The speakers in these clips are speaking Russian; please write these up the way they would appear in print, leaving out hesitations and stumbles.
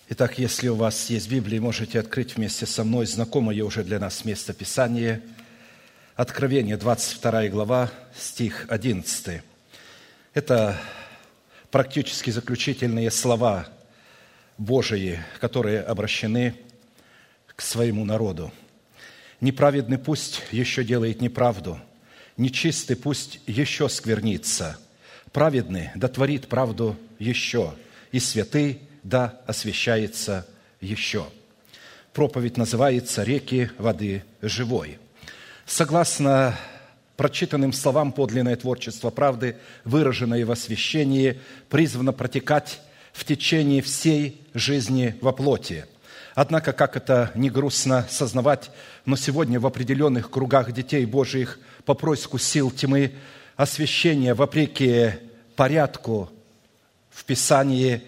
Итак, если у вас есть Библия, можете открыть вместе со мной знакомое уже для нас место Писания. Откровение, 22 глава, стих 11. Это практически заключительные слова Божии, которые обращены к своему народу. «Неправедный пусть еще делает неправду, нечистый пусть еще сквернится, праведный да творит правду еще, и святый да освящается еще». Проповедь называется «Реки воды живой». Согласно прочитанным словам, подлинное творчество правды, выраженное в освящении, призвано протекать в течение всей жизни во плоти. Однако, как это не грустно сознавать, но сегодня в определенных кругах детей Божиих по происку сил тьмы освящение, вопреки порядку в Писании,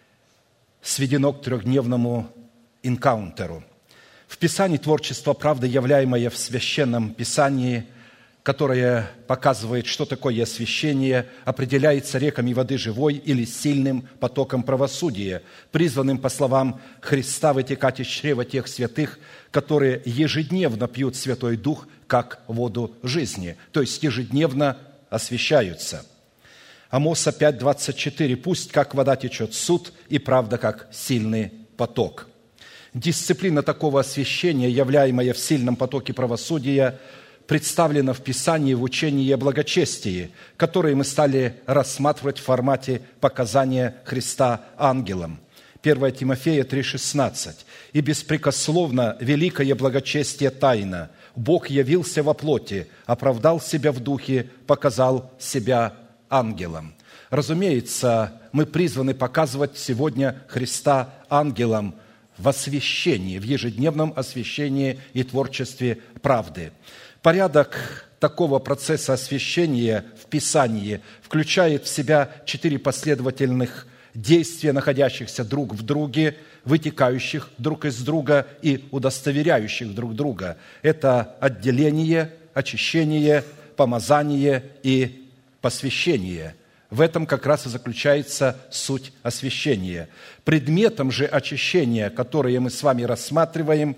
сведено к трехдневному энкаунтеру. В Писании творчество правды, являемое в Священном Писании, которое показывает, что такое освящение, определяется реками воды живой или сильным потоком правосудия, призванным, по словам Христа, вытекать из чрева тех святых, которые ежедневно пьют Святой Дух, как воду жизни, то есть ежедневно освящаются. Амоса 5:24. «Пусть, как вода, течет суд, и правда, как сильный поток». Дисциплина такого освящения, являемая в сильном потоке правосудия, представлена в Писании в учении о благочестии, которое мы стали рассматривать в формате показания Христа ангелам. 1 Тимофея 3:16. «И беспрекословно великое благочестие тайна. Бог явился во плоти, оправдал себя в духе, показал себя ангелам». Разумеется, мы призваны показывать сегодня Христа ангелам в освящении, в ежедневном освящении и творчестве правды. Порядок такого процесса освящения в Писании включает в себя 4 последовательных действия, находящихся друг в друге, вытекающих друг из друга и удостоверяющих друг друга. Это отделение, очищение, помазание и посвящение. В этом как раз и заключается суть освящения. Предметом же очищения, которое мы с вами рассматриваем,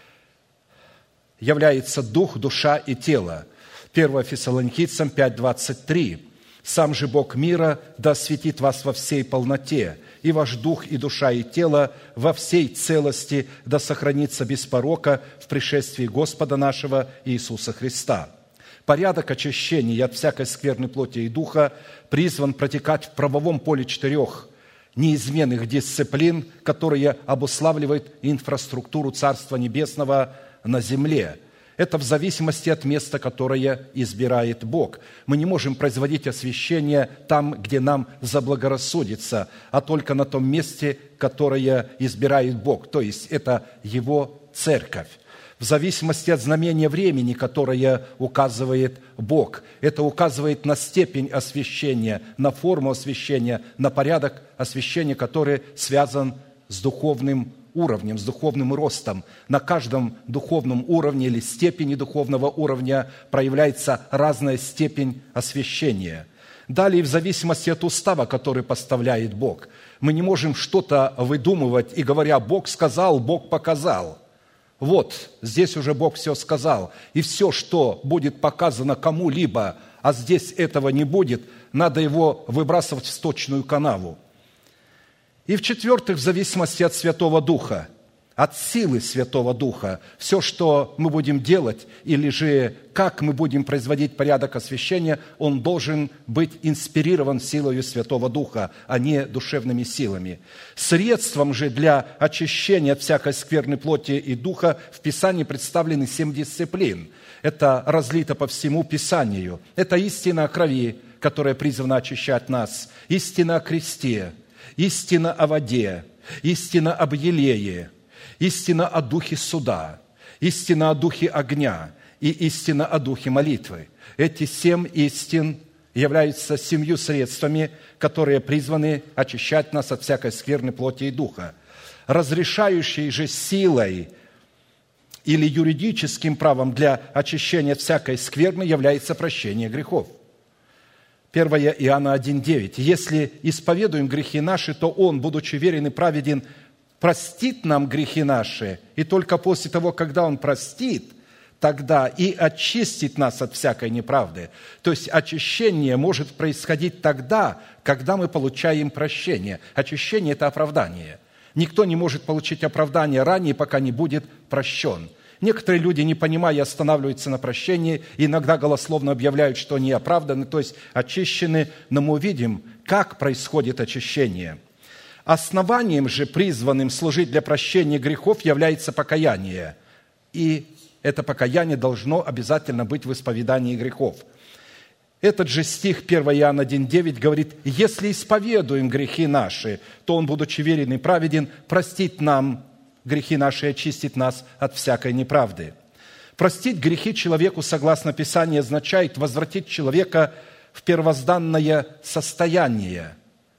является дух, душа и тело. 1 Фессалоникийцам 5:23. «Сам же Бог мира да осветит вас во всей полноте, и ваш дух, и душа, и тело во всей целости да сохранится без порока в пришествии Господа нашего Иисуса Христа». Порядок очищения от всякой скверной плоти и духа призван протекать в правовом поле 4 неизменных дисциплин, которые обуславливают инфраструктуру Царства Небесного на земле. Это в зависимости от места, которое избирает Бог. Мы не можем производить освящение там, где нам заблагорассудится, а только на том месте, которое избирает Бог, то есть это Его церковь. В зависимости от знамения времени, которое указывает Бог. Это указывает на степень освящения, на форму освящения, на порядок освящения, который связан с духовным уровнем, с духовным ростом. На каждом духовном уровне или степени духовного уровня проявляется разная степень освящения. Далее, в зависимости от устава, который поставляет Бог, мы не можем что-то выдумывать и, говоря, Бог сказал, Бог показал. Вот, здесь уже Бог все сказал. И все, что будет показано кому-либо, а здесь этого не будет, надо его выбрасывать в сточную канаву. И в-четвертых, в зависимости от Святого Духа, от силы Святого Духа, все, что мы будем делать, или же как мы будем производить порядок освящения, он должен быть инспирирован силою Святого Духа, а не душевными силами. Средством же для очищения от всякой скверной плоти и духа в Писании представлены 7 дисциплин. Это разлито по всему Писанию. Это истина о крови, которая призвана очищать нас, истина о кресте, истина о воде, истина об елее, истина о духе суда, истина о духе огня и истина о духе молитвы. Эти 7 истин являются 7 средствами, которые призваны очищать нас от всякой скверной плоти и духа. Разрешающей же силой или юридическим правом для очищения от всякой скверны является прощение грехов. 1 Иоанна 1:9. «Если исповедуем грехи наши, то Он, будучи верен и праведен, простит нам грехи наши, и только после того, когда Он простит, тогда и очистит нас от всякой неправды. То есть очищение может происходить тогда, когда мы получаем прощение. Очищение – это оправдание. Никто не может получить оправдание ранее, пока не будет прощен. Некоторые люди, не понимая, останавливаются на прощении, иногда голословно объявляют, что они оправданы, то есть очищены, но мы увидим, как происходит очищение. Основанием же, призванным служить для прощения грехов, является покаяние. И это покаяние должно обязательно быть в исповедании грехов. Этот же стих 1 Иоанна 1,9 говорит: «Если исповедуем грехи наши, то Он, будучи верен и праведен, простит нам грехи наши и очистит нас от всякой неправды». Простить грехи человеку, согласно Писанию, означает возвратить человека в первозданное состояние,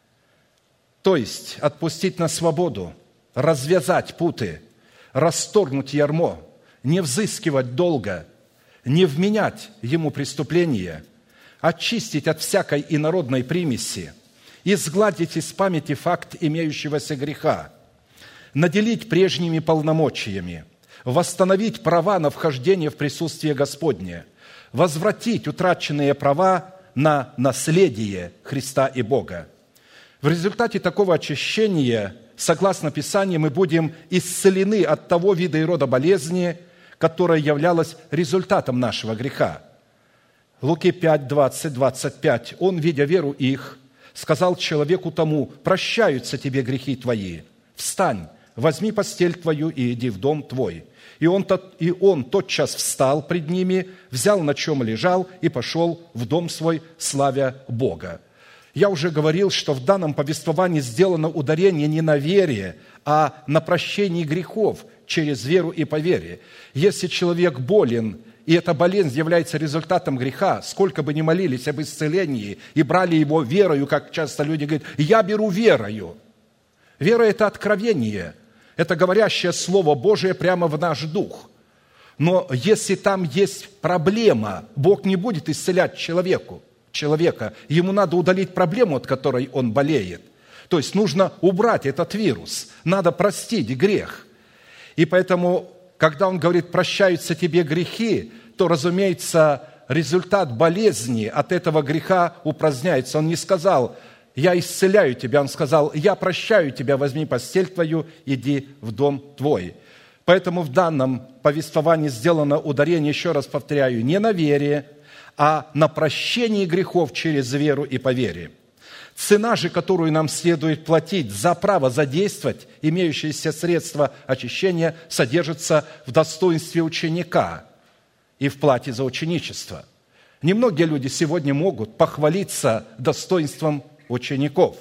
то есть отпустить на свободу, развязать путы, расторгнуть ярмо, не взыскивать долга, не вменять ему преступления, очистить от всякой инородной примеси, изгладить из памяти факт имеющегося греха, наделить прежними полномочиями, восстановить права на вхождение в присутствие Господне, возвратить утраченные права на наследие Христа и Бога. В результате такого очищения, согласно Писанию, мы будем исцелены от того вида и рода болезни, которая являлась результатом нашего греха. Луки 5, 20, 25. «Он, видя веру их, сказал человеку тому: прощаются тебе грехи твои. Встань, возьми постель твою и иди в дом твой». И он тотчас встал пред ними, взял, на чем лежал, и пошел в дом свой, славя Бога. Я уже говорил, что в данном повествовании сделано ударение не на вере, а на прощении грехов через веру и по вере. Если человек болен, и эта болезнь является результатом греха, сколько бы ни молились об исцелении и брали его верою, как часто люди говорят: «Я беру верою». Вера – это откровение, это говорящее Слово Божие прямо в наш дух. Но если там есть проблема, Бог не будет исцелять человека. Ему надо удалить проблему, от которой он болеет. То есть нужно убрать этот вирус, надо простить грех. И поэтому, когда он говорит: «прощаются тебе грехи», то, разумеется, результат болезни от этого греха упраздняется. Он не сказал: «Я исцеляю тебя», он сказал: «Я прощаю тебя, возьми постель твою, иди в дом твой». Поэтому в данном повествовании сделано ударение, еще раз повторяю, не на вере, а на прощении грехов через веру и по вере. Цена же, которую нам следует платить за право задействовать имеющиеся средства очищения, содержится в достоинстве ученика и в плате за ученичество. Немногие люди сегодня могут похвалиться достоинством учеников,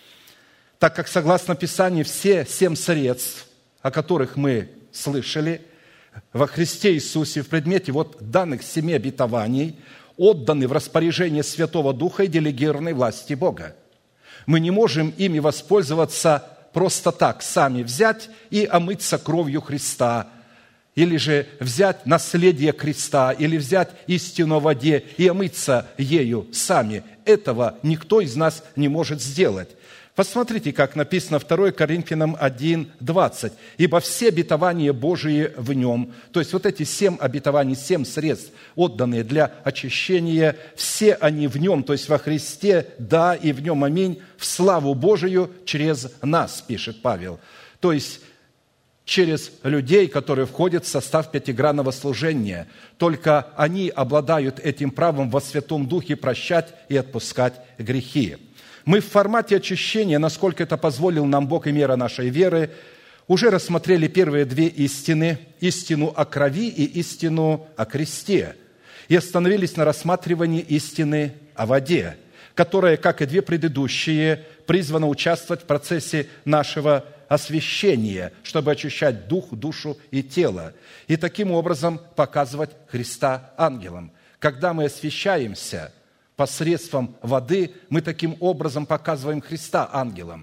так как, согласно Писанию, все 7 средств, о которых мы слышали, во Христе Иисусе в предмете данных 7 обетований отданы в распоряжение Святого Духа и делегированной власти Бога. Мы не можем ими воспользоваться просто так, сами взять и омыться кровью Христа, или же взять наследие креста, или взять истину о воде и омыться ею сами. Этого никто из нас не может сделать. Посмотрите, как написано 2 Коринфянам 1:20. «Ибо все обетования Божии в Нем». То есть эти 7 обетований, 7 средств, отданные для очищения, все они в Нем, то есть во Христе, да, и в Нем, аминь, в славу Божию через нас, пишет Павел. То есть через людей, которые входят в состав пятигранного служения. Только они обладают этим правом во Святом Духе прощать и отпускать грехи. Мы в формате очищения, насколько это позволил нам Бог и мера нашей веры, уже рассмотрели первые 2 истины: истину о крови и истину о кресте, и остановились на рассматривании истины о воде, которая, как и 2 предыдущие, призвана участвовать в процессе нашего освящения, чтобы очищать дух, душу и тело, и таким образом показывать Христа ангелам. Когда мы освящаемся посредством воды, мы таким образом показываем Христа ангелам.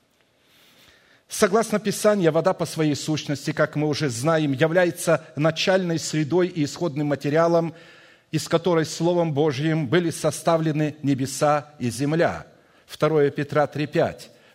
Согласно Писанию, вода по своей сущности, как мы уже знаем, является начальной средой и исходным материалом, из которой Словом Божьим были составлены небеса и земля. 2 Петра 3:5.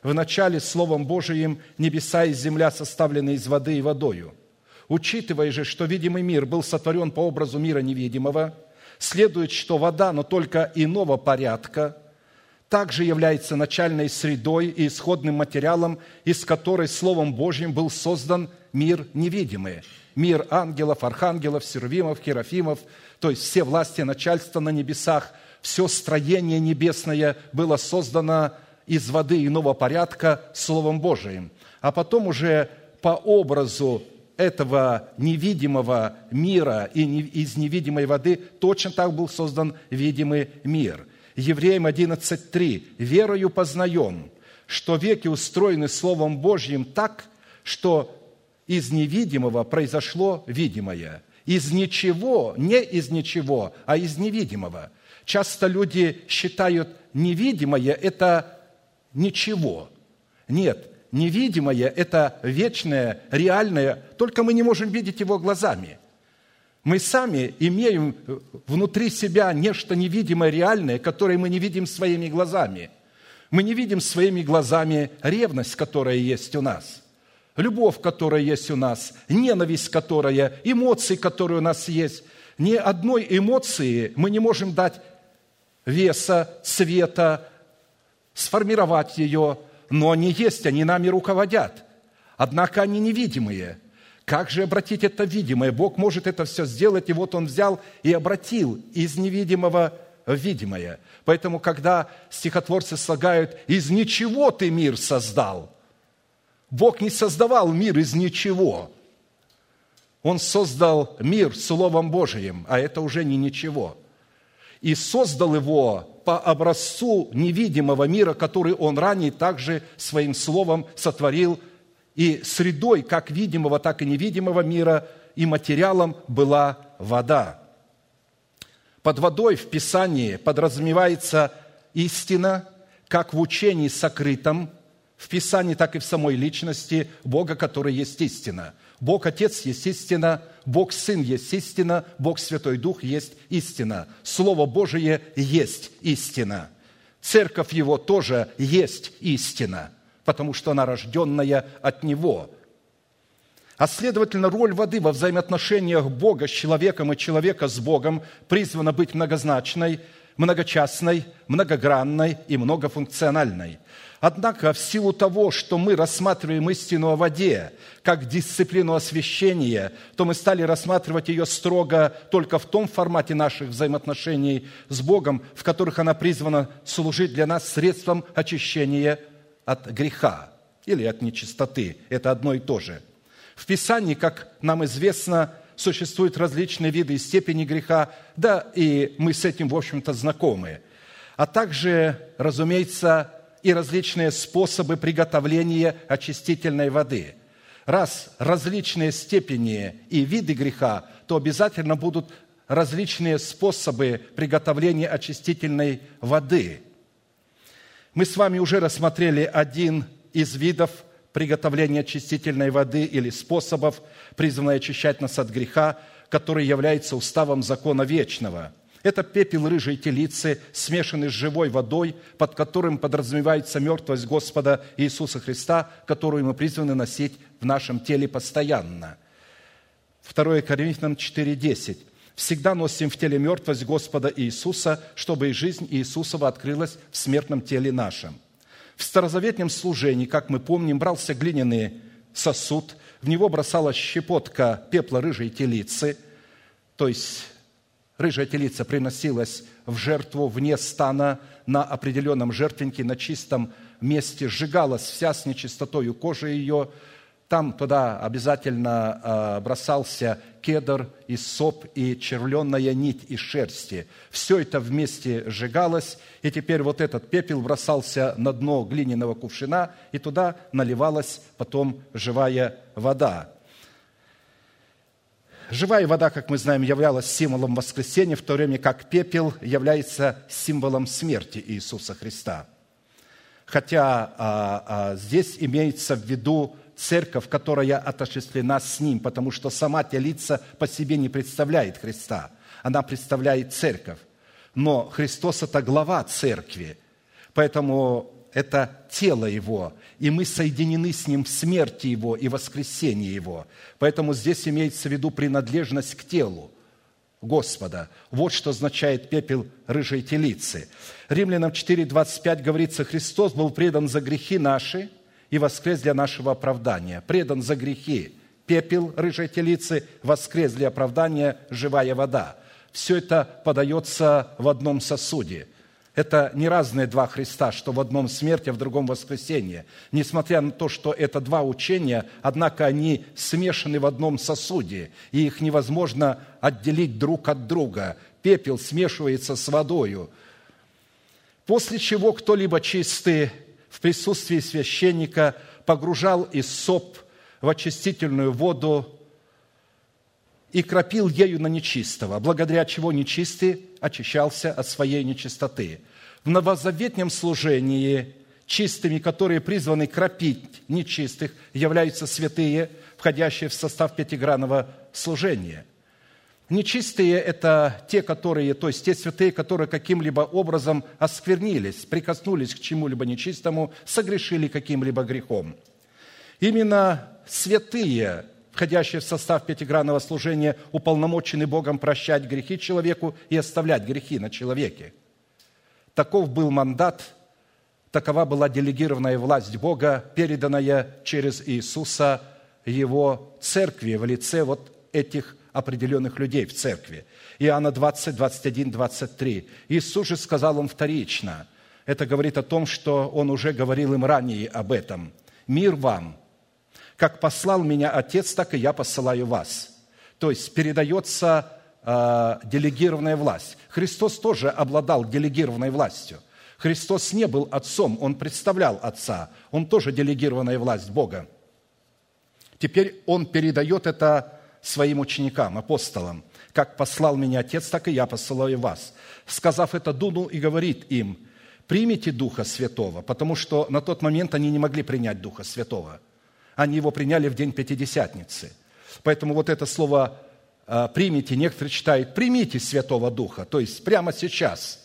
вначале Словом Божиим небеса и земля составлены из воды и водою. Учитывая же, что видимый мир был сотворен по образу мира невидимого, следует, что вода, но только иного порядка, также является начальной средой и исходным материалом, из которой Словом Божьим был создан мир невидимый. Мир ангелов, архангелов, серувимов, херафимов, то есть все власти начальства на небесах, все строение небесное было создано из воды иного порядка Словом Божиим. А потом уже по образу этого невидимого мира и из невидимой воды точно так был создан видимый мир. Евреям 11:3. «Верою познаем, что веки устроены Словом Божьим так, что из невидимого произошло видимое». Из ничего, не из ничего, а из невидимого. Часто люди считают невидимое – это ничего. Нет, невидимое – это вечное, реальное, только мы не можем видеть его глазами. Мы сами имеем внутри себя нечто невидимое, реальное, которое мы не видим своими глазами. Мы не видим своими глазами ревность, которая есть у нас, любовь, которая есть у нас, ненависть, которая, эмоции, которые у нас есть. Ни одной эмоции мы не можем дать веса, цвета, сформировать ее, но они есть, они нами руководят. Однако они невидимые. Как же обратить это в видимое? Бог может это все сделать, и вот Он взял и обратил из невидимого в видимое. Поэтому, когда стихотворцы слагают «из ничего ты мир создал», Бог не создавал мир из ничего. Он создал мир Словом Божиим, а это уже не ничего. И создал его по образцу невидимого мира, который Он ранее также Своим Словом сотворил. И средой как видимого, так и невидимого мира, и материалом была вода. Под водой в Писании подразумевается истина, как в учении сокрытом, в Писании, так и в самой личности Бога, который есть истина. Бог Отец есть истина, Бог Сын есть истина, Бог Святой Дух есть истина. Слово Божие есть истина. Церковь Его тоже есть истина, потому что она рожденная от Него. А следовательно, роль воды во взаимоотношениях Бога с человеком и человека с Богом призвана быть многозначной, многочастной, многогранной и многофункциональной. Однако, в силу того, что мы рассматриваем истину о воде как дисциплину освящения, то мы стали рассматривать ее строго только в том формате наших взаимоотношений с Богом, в которых она призвана служить для нас средством очищения от греха или от нечистоты. Это одно и то же. В Писании, как нам известно, существуют различные виды и степени греха, да и мы с этим, в общем-то, знакомы. А также, разумеется, и различные способы приготовления очистительной воды. Раз различные степени и виды греха, то обязательно будут различные способы приготовления очистительной воды. Мы с вами уже рассмотрели один из видов приготовления очистительной воды или способов, призванных очищать нас от греха, который является уставом закона вечного. Это пепел рыжей телицы, смешанный с живой водой, под которым подразумевается мертвость Господа Иисуса Христа, которую мы призваны носить в нашем теле постоянно. 2 Коринфянам 4:10. «Всегда носим в теле мертвость Господа Иисуса, чтобы и жизнь Иисусова открылась в смертном теле нашем». В старозаветном служении, как мы помним, брался глиняный сосуд, в него бросалась щепотка пепла рыжей телицы, то есть рыжая телица приносилась в жертву вне стана на определенном жертвеннике, на чистом месте, сжигалась вся с нечистотою кожи ее. Там туда обязательно бросался кедр, иссоп и червленная нить из шерсти. Все это вместе сжигалось, и теперь вот этот пепел бросался на дно глиняного кувшина, и туда наливалась потом живая вода. Живая вода, как мы знаем, являлась символом воскресения, в то время как пепел является символом смерти Иисуса Христа. Хотя здесь имеется в виду церковь, которая отождествлена с Ним, потому что сама телица по себе не представляет Христа, она представляет церковь. Но Христос – это глава церкви, поэтому это тело Его, и мы соединены с Ним в смерти Его и воскресении Его. Поэтому здесь имеется в виду принадлежность к телу Господа. Вот что означает пепел рыжей телицы. Римлянам 4:25 говорится: «Христос был предан за грехи наши и воскрес для нашего оправдания». Предан за грехи пепел рыжей телицы, воскрес для оправдания живая вода. Все это подается в одном сосуде. Это не разные два Христа, что в одном смерть, а в другом воскресение. Несмотря на то, что это два учения, однако они смешаны в одном сосуде, и их невозможно отделить друг от друга. Пепел смешивается с водою. После чего кто-либо чистый в присутствии священника погружал иссоп в очистительную воду и кропил ею на нечистого, благодаря чего нечистый очищался от своей нечистоты. В новозаветнем служении чистыми, которые призваны кропить нечистых, являются святые, входящие в состав пятигранного служения. Нечистые – это те, которые, то есть те святые, которые каким-либо образом осквернились, прикоснулись к чему-либо нечистому, согрешили каким-либо грехом. Именно святые, входящие в состав пятигранного служения, уполномочены Богом прощать грехи человеку и оставлять грехи на человеке. Таков был мандат, такова была делегированная власть Бога, переданная через Иисуса Его церкви в лице вот этих определенных людей в церкви. Иоанна 20, 21, 23. Иисус же сказал им вторично. Это говорит о том, что Он уже говорил им ранее об этом. «Мир вам! Как послал меня Отец, так и я посылаю вас». То есть передается делегированная власть. Христос тоже обладал делегированной властью. Христос не был Отцом, Он представлял Отца. Он тоже делегированная власть Бога. Теперь Он передает это своим ученикам, апостолам. «Как послал меня Отец, так и я посылаю вас». Сказав это, дунул и говорит им: «Примите Духа Святого», потому что на тот момент они не могли принять Духа Святого. Они его приняли в день Пятидесятницы. Поэтому вот это слово «примите», некоторые читают «примите Святого Духа», то есть прямо сейчас.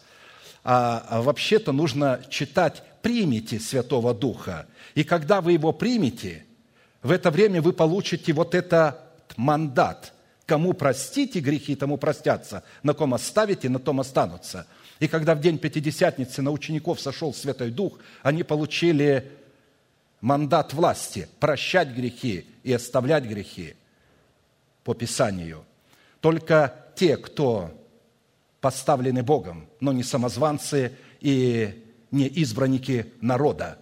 А вообще-то нужно читать «примите Святого Духа». И когда вы его примете, в это время вы получите вот этот мандат. Кому простите грехи, тому простятся. На ком оставите, на том останутся. И когда в день Пятидесятницы на учеников сошел Святой Дух, они получили мандат власти прощать грехи и оставлять грехи по Писанию. Только те, кто поставлены Богом, но не самозванцы и не избранники народа.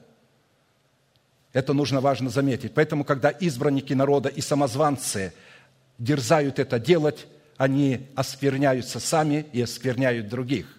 Это нужно важно заметить. Поэтому, когда избранники народа и самозванцы дерзают это делать, они оскверняются сами и оскверняют других.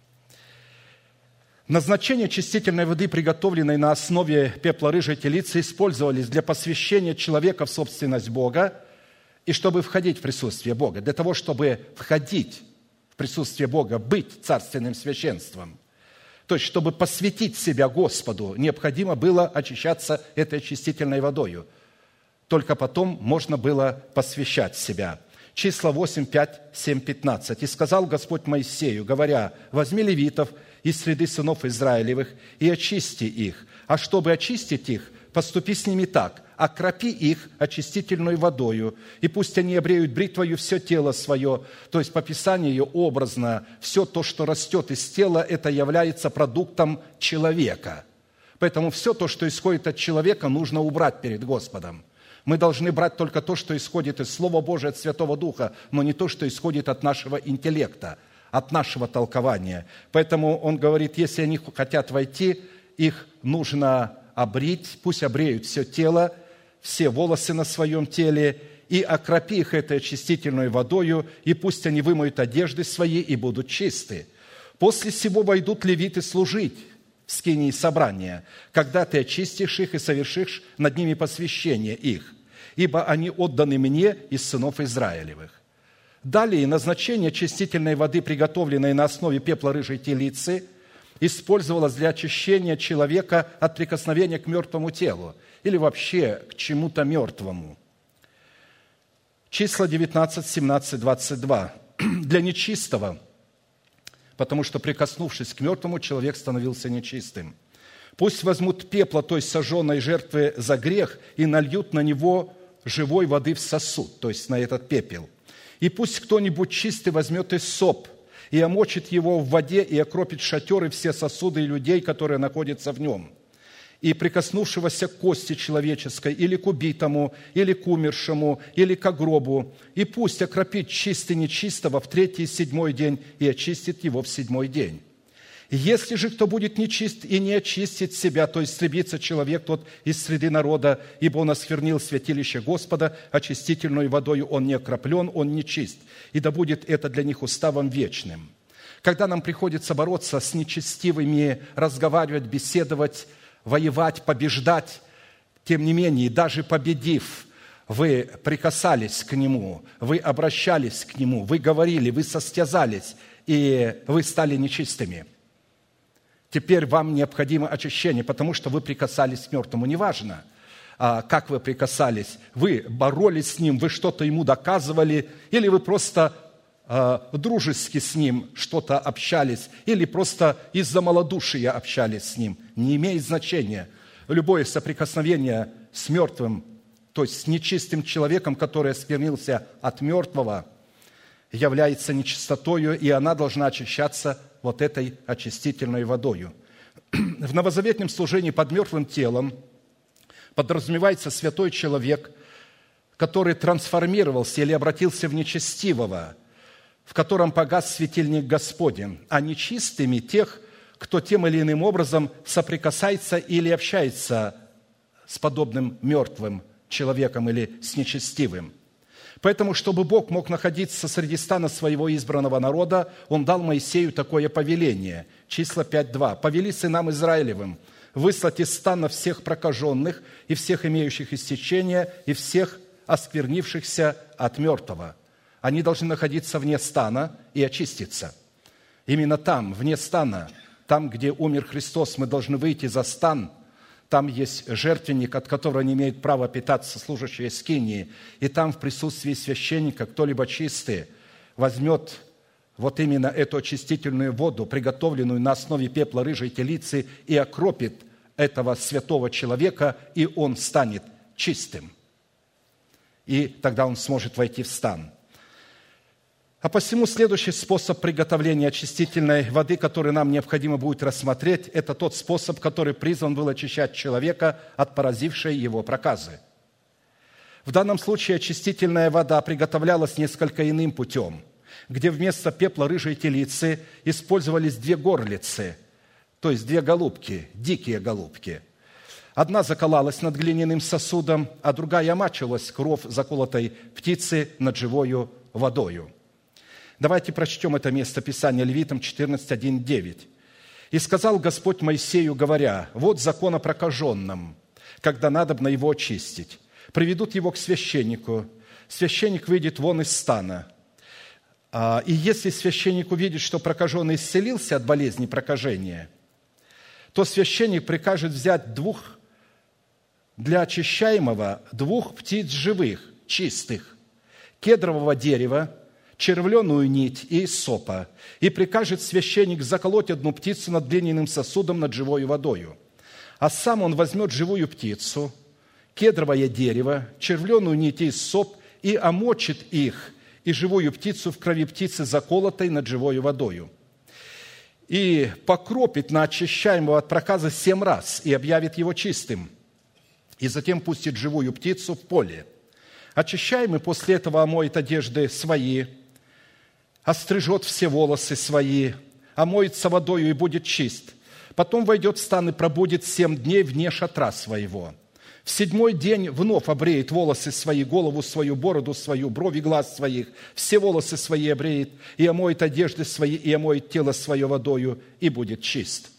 Назначение чистительной воды, приготовленной на основе пепла рыжей телицы, использовались для посвящения человека в собственность Бога и чтобы входить в присутствие Бога. Для того, чтобы входить в присутствие Бога, быть царственным священством. То есть, чтобы посвятить себя Господу, необходимо было очищаться этой очистительной водою. Только потом можно было посвящать себя. Числа 8, 5, 7, 15. «И сказал Господь Моисею, говоря: возьми левитов из среды сынов Израилевых и очисти их. А чтобы очистить их, поступи с ними так: окропи их очистительной водою, и пусть они обреют бритвою все тело свое». То есть по Писанию образно все то, что растет из тела, это является продуктом человека. Поэтому все то, что исходит от человека, нужно убрать перед Господом. Мы должны брать только то, что исходит из Слова Божия, от Святого Духа, но не то, что исходит от нашего интеллекта, от нашего толкования. Поэтому он говорит, если они хотят войти, их нужно обрить, пусть обреют все тело, все волосы на своем теле, и окропи их этой очистительной водою, и пусть они вымоют одежды свои и будут чисты. После сего войдут левиты служить в скинии собрания, когда ты очистишь их и совершишь над ними посвящение их, ибо они отданы мне из сынов Израилевых. Далее назначение очистительной воды, приготовленной на основе пепла рыжей телицы, использовалось для очищения человека от прикосновения к мертвому телу или вообще к чему-то мертвому. Числа 19, 17, 22. Для нечистого, потому что, прикоснувшись к мертвому, человек становился нечистым. Пусть возьмут пепла той сожженной жертвы за грех и нальют на него живой воды в сосуд, то есть на этот пепел. И пусть кто-нибудь чистый возьмет иссоп и омочит его в воде и окропит шатер и все сосуды людей, которые находятся в нем, и прикоснувшегося к кости человеческой, или к убитому, или к умершему, или к гробу, и пусть окропит чистый нечистого в 3-й и 7-й день, и очистит его в 7-й день. Если же кто будет нечист и не очистит себя, то истребится человек тот из среды народа, ибо он осквернил святилище Господа, очистительной водою он не окроплен, он нечист, и да будет это для них уставом вечным». Когда нам приходится бороться с нечестивыми, разговаривать, беседовать, воевать, побеждать, тем не менее, даже победив, вы прикасались к Нему, вы обращались к Нему, вы говорили, вы состязались, и вы стали нечистыми. Теперь вам необходимо очищение, потому что вы прикасались к мертвому. Неважно, как вы прикасались, вы боролись с Ним, вы что-то Ему доказывали, или вы просто дружески с Ним что-то общались, или просто из-за малодушия общались с Ним. Не имеет значения. Любое соприкосновение с мертвым, то есть с нечистым человеком, который осквернился от мертвого, является нечистотою, и она должна очищаться вот этой очистительной водою. В новозаветном служении под мертвым телом подразумевается святой человек, который трансформировался или обратился в нечестивого, в котором погас светильник Господень, а нечистыми тех, кто тем или иным образом соприкасается или общается с подобным мертвым человеком или с нечестивым. Поэтому, чтобы Бог мог находиться среди стана своего избранного народа, Он дал Моисею такое повеление. Числа 5:2. «Повели сынам Израилевым выслать из стана всех прокаженных и всех имеющих истечения и всех осквернившихся от мертвого». Они должны находиться вне стана и очиститься. Именно там, вне стана, там, где умер Христос, мы должны выйти за стан. Там есть жертвенник, от которого не имеют права питаться служащие скинии. И там в присутствии священника кто-либо чистый возьмет вот именно эту очистительную воду, приготовленную на основе пепла рыжей телицы, и окропит этого святого человека, и он станет чистым. И тогда он сможет войти в стан. А посему следующий способ приготовления очистительной воды, который нам необходимо будет рассмотреть, это тот способ, который призван был очищать человека от поразившей его проказы. В данном случае очистительная вода приготовлялась несколько иным путем, где вместо пепла рыжей телицы использовались 2 горлицы, то есть 2 голубки, дикие голубки. Одна заколалась над глиняным сосудом, а другая омачивалась кров заколотой птицы над живою водою. Давайте прочтем это место Писания, Левитам 14:1-9. «И сказал Господь Моисею, говоря: вот закон о прокаженном, когда надобно его очистить. Приведут его к священнику. Священник выйдет вон из стана. И если священник увидит, что прокаженный исцелился от болезни прокажения, то священник прикажет взять для очищаемого 2 птиц живых, чистых, кедрового дерева, червленую нить и иссопа, и прикажет священник заколоть 1 птицу над глиняным сосудом над живою водою. А сам он возьмет живую птицу, кедровое дерево, червленую нить и иссоп, и омочит их, и живую птицу в крови птицы, заколотой над живою водою. И покропит на очищаемого от проказа 7 раз, и объявит его чистым. И затем пустит живую птицу в поле. Очищаемый после этого омоет одежды свои, острижет все волосы свои, омоется водою и будет чист. Потом войдет в стан и пробудет 7 дней вне шатра своего. В 7-й день вновь обреет волосы свои, голову свою, бороду свою, брови глаз своих, все волосы свои обреет, и омоет одежды свои, и омоет тело свое водою, и будет чист».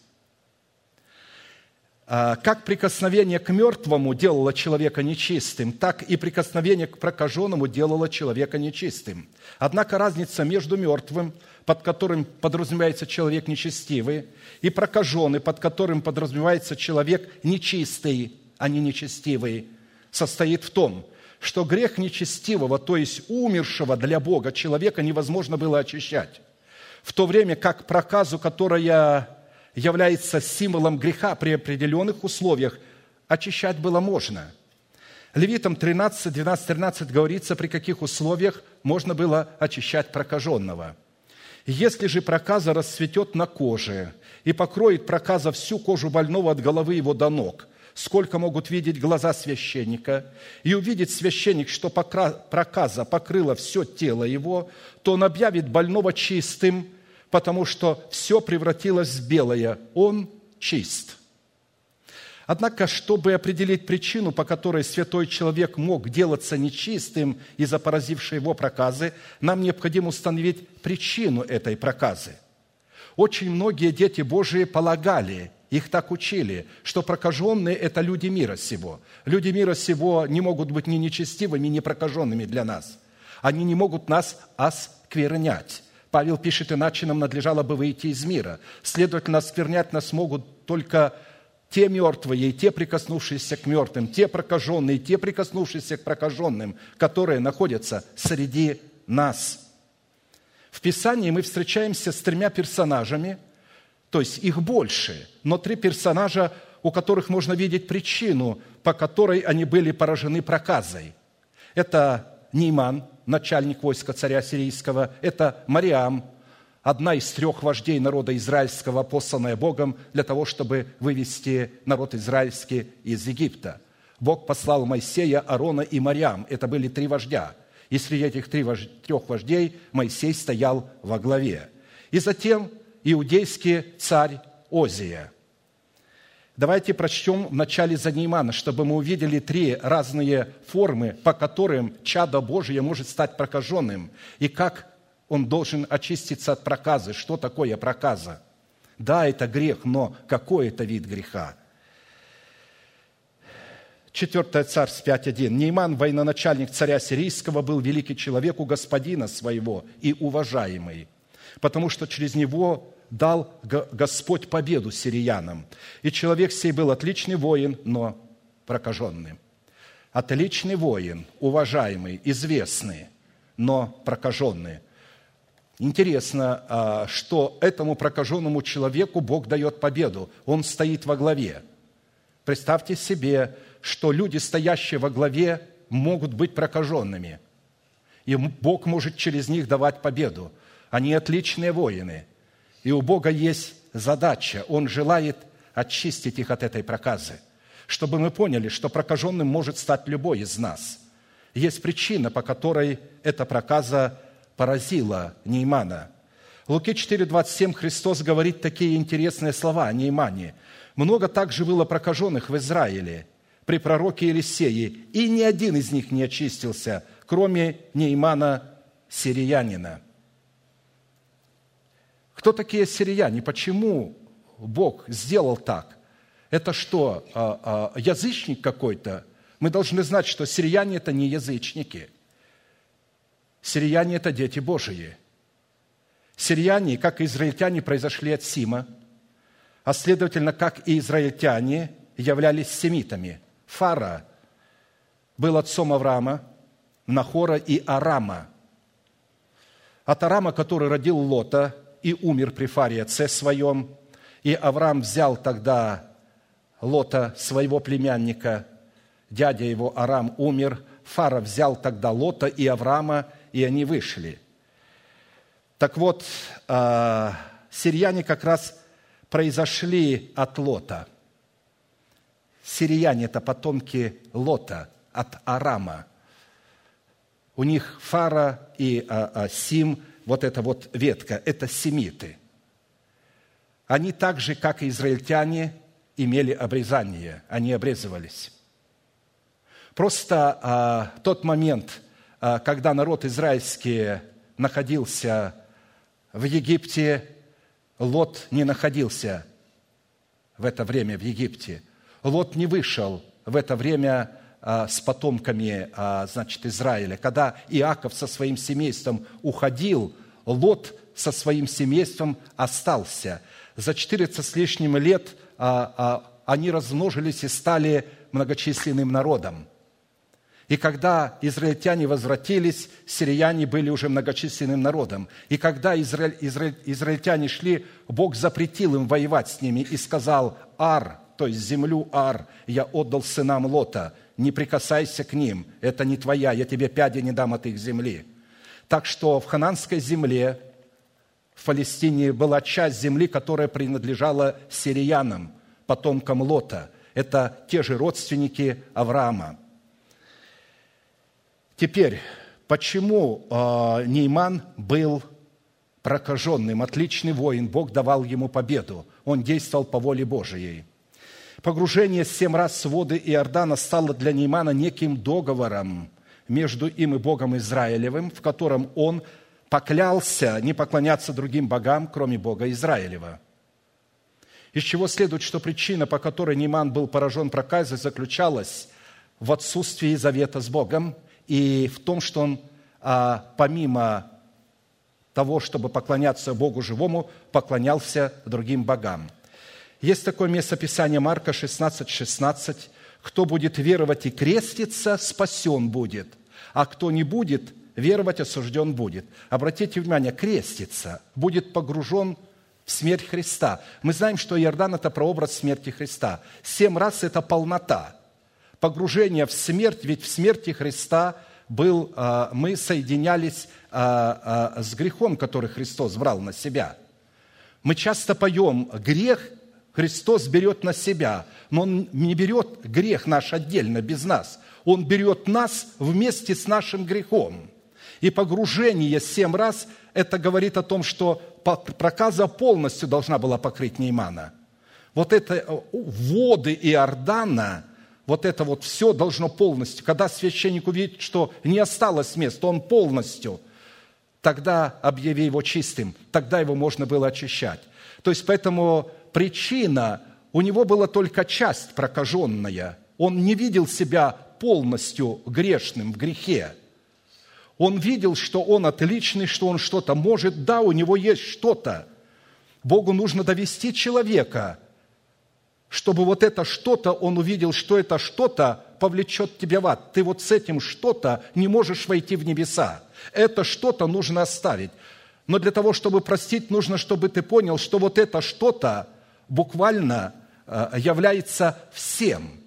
Как прикосновение к мертвому делало человека нечистым, так и прикосновение к прокаженному делало человека нечистым. Однако разница между мертвым, под которым подразумевается человек нечестивый, и прокаженный, под которым подразумевается человек нечистый, а не нечестивый, состоит в том, что грех нечестивого, то есть умершего для Бога человека, невозможно было очищать. В то время как проказу, которая является символом греха при определенных условиях, очищать было можно. Левитам 13, 12-13 говорится, при каких условиях можно было очищать прокаженного. «Если же проказа расцветет на коже и покроет проказа всю кожу больного от головы его до ног, сколько могут видеть глаза священника, и увидит священник, что проказа покрыла все тело его, то он объявит больного чистым, потому что все превратилось в белое, он чист». Однако, чтобы определить причину, по которой святой человек мог делаться нечистым из-за поразившей его проказы, нам необходимо установить причину этой проказы. Очень многие дети Божии полагали, их так учили, что прокаженные – это люди мира сего. Люди мира сего не могут быть ни нечестивыми, ни прокаженными для нас. Они не могут нас осквернять. Павел пишет, иначе нам надлежало бы выйти из мира. Следовательно, осквернять нас могут только те мертвые и те, прикоснувшиеся к мертвым, те прокаженные и те, прикоснувшиеся к прокаженным, которые находятся среди нас. В Писании мы встречаемся с 3 персонажами, то есть их больше, но 3 персонажа, у которых можно видеть причину, по которой они были поражены проказой. Это Нейман, начальник войска царя сирийского, это Мариам, одна из 3 вождей народа израильского, посланная Богом для того, чтобы вывести народ израильский из Египта. Бог послал Моисея, Аарона и Мариам. Это были 3 вождя. И среди этих 3 вождей Моисей стоял во главе. И затем иудейский царь Озия. Давайте прочтем вначале за Неймана, чтобы мы увидели 3 разные формы, по которым чадо Божие может стать прокаженным, и как он должен очиститься от проказы. Что такое проказа? Да, это грех, но какой это вид греха? 4 Царств 5:1. Нейман, военачальник царя сирийского, был великий человек у господина своего и уважаемый, потому что через него дал Господь победу сириянам. И человек сей был отличный воин, но прокаженный. Отличный воин, уважаемый, известный, но прокаженный. Интересно, что этому прокаженному человеку Бог дает победу. Он стоит во главе. Представьте себе, что люди, стоящие во главе, могут быть прокаженными. И Бог может через них давать победу. Они отличные воины. И у Бога есть задача. Он желает очистить их от этой проказы. Чтобы мы поняли, что прокаженным может стать любой из нас. Есть причина, по которой эта проказа поразила Неймана. В Луки 4:27 Христос говорит такие интересные слова о Неймане. «Много также было прокаженных в Израиле при пророке Елисее, и ни один из них не очистился, кроме Неймана сириянина». Кто такие сирияне? Почему Бог сделал так? Это что, язычник какой-то? Мы должны знать, что сирияне – это не язычники. Сирияне – это дети Божии. Сирияне, как и израильтяне, произошли от Сима, а следовательно, как и израильтяне, являлись семитами. Фара был отцом Авраама, Нахора и Арама. От Арама, который родил Лота и умер при Фаре, отце своем, и Авраам взял тогда Лота, своего племянника, дядя его Арам умер, Фара взял тогда Лота и Авраама, и они вышли. Так вот, сирияне как раз произошли от Лота. Сирияне – это потомки Лота, от Арама. У них Фара и Сим, вот эта вот ветка, это семиты. Они так же, как и израильтяне, имели обрезание, они обрезывались. Просто тот момент, когда народ израильский находился в Египте, Лот не находился в это время в Египте. Лот не вышел в это время с потомками, Израиля. Когда Иаков со своим семейством уходил, Лот со своим семейством остался. За 400 с лишним лет они размножились и стали многочисленным народом. И когда израильтяне возвратились, сирияне были уже многочисленным народом. И когда израильтяне шли, Бог запретил им воевать с ними и сказал: «Ар», то есть землю Ар, я отдал сынам Лота, не прикасайся к ним, это не твоя, я тебе пяди не дам от их земли. Так что в ханаанской земле, в Палестине, была часть земли, которая принадлежала сириянам, потомкам Лота. Это те же родственники Авраама. Теперь, почему Нейман был прокаженным, отличный воин, Бог давал ему победу, он действовал по воле Божией. Погружение 7 раз в воды Иордана стало для Неймана неким договором между им и Богом Израилевым, в котором он поклялся не поклоняться другим богам, кроме Бога Израилева. Из чего следует, что причина, по которой Нейман был поражен проказой, заключалась в отсутствии завета с Богом и в том, что он, помимо того, чтобы поклоняться Богу живому, поклонялся другим богам. Есть такое местописание Марка 16:16. «Кто будет веровать и креститься, спасен будет, а кто не будет веровать, осужден будет». Обратите внимание, креститься, будет погружен в смерть Христа. Мы знаем, что Иордан – это прообраз смерти Христа. 7 раз – это полнота. Погружение в смерть, ведь в смерти Христа мы соединялись с грехом, который Христос брал на себя. Мы часто поем «грех Христос берет на себя», но Он не берет грех наш отдельно, без нас. Он берет нас вместе с нашим грехом. И погружение 7 раз – это говорит о том, что проказа полностью должна была покрыть Неймана. Вот это воды Иордана, вот это вот все должно полностью. Когда священник увидит, что не осталось места, он полностью, тогда объяви его чистым, тогда его можно было очищать. То есть, поэтому причина, у него была только часть прокаженная. Он не видел себя полностью грешным в грехе. Он видел, что он отличный, что он что-то может. Да, у него есть что-то. Богу нужно довести человека, чтобы вот это что-то, он увидел, что это что-то повлечет тебя в ад. Ты вот с этим что-то не можешь войти в небеса. Это что-то нужно оставить. Но для того, чтобы простить, нужно, чтобы ты понял, что вот это что-то буквально является всем.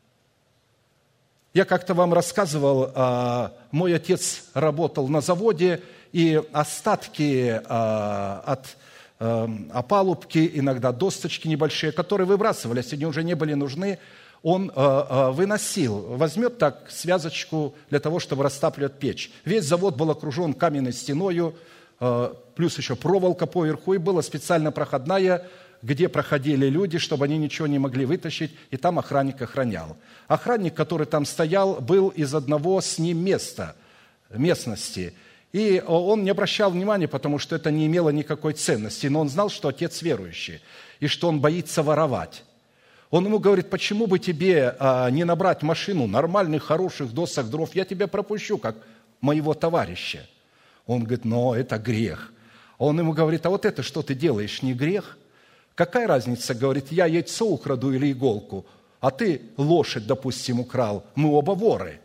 Я как-то вам рассказывал, мой отец работал на заводе, и остатки от опалубки, иногда досточки небольшие, которые выбрасывались, они уже не были нужны, он выносил, возьмет так связочку для того, чтобы растапливать печь. Весь завод был окружен каменной стеною, плюс еще проволока поверху, и была специально проходная, где проходили люди, чтобы они ничего не могли вытащить, и там охранник охранял. Охранник, который там стоял, был из одного с ним местности. И он не обращал внимания, потому что это не имело никакой ценности, но он знал, что отец верующий, и что он боится воровать. Он ему говорит: почему бы тебе не набрать машину нормальных, хороших досок дров, я тебя пропущу, как моего товарища. Он говорит: но это грех. Он ему говорит: а вот это что ты делаешь, не грех? Какая разница, говорит, я яйцо украду или иголку, а ты лошадь, допустим, украл, мы оба воры.